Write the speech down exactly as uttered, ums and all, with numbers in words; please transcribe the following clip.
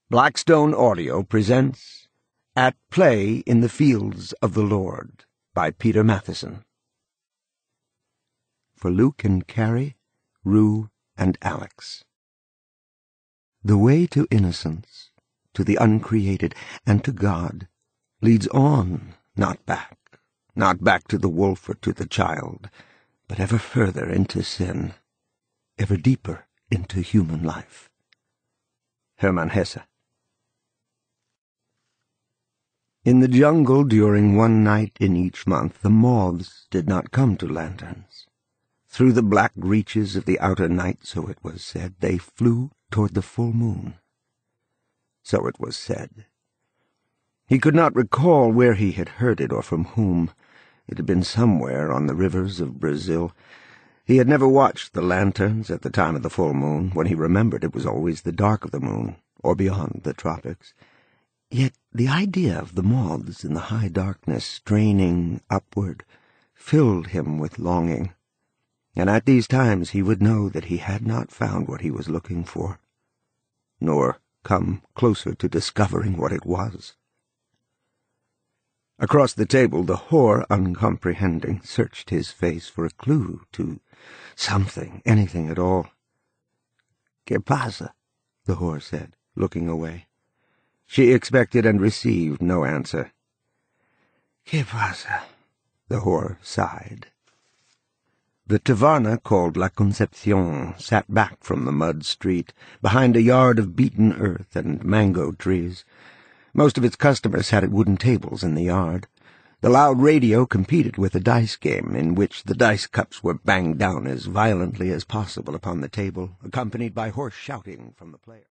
Blackstone Audio presents At Play in the Fields of the Lord by Peter Matheson. For Luke and Carrie, Rue and Alex. The way to innocence, to the uncreated, and to God, leads on, not back, not back to the wolf or to the child, but ever further into sin, ever deeper into human life. Hermann Hesse. In the jungle during one night in each month, the moths did not come to lanterns. Through the black reaches of the outer night, so it was said, they flew toward the full moon. So it was said. He could not recall where he had heard it or from whom. It had been somewhere on the rivers of Brazil. He had never watched the lanterns at the time of the full moon, when he remembered it was always the dark of the moon, or beyond the tropics. Yet the idea of the moths in the high darkness straining upward filled him with longing, and at these times he would know that he had not found what he was looking for, nor come closer to discovering what it was. Across the table the whore, uncomprehending, searched his face for a clue to something, anything at all. "Que pasa?" the whore said, looking away. She expected and received no answer. "Que pasa?" the whore sighed. The taverna called La Concepcion sat back from the mud street, behind a yard of beaten earth and mango trees. Most of its customers sat at wooden tables in the yard. The loud radio competed with a dice game, in which the dice cups were banged down as violently as possible upon the table, accompanied by hoarse shouting from the player.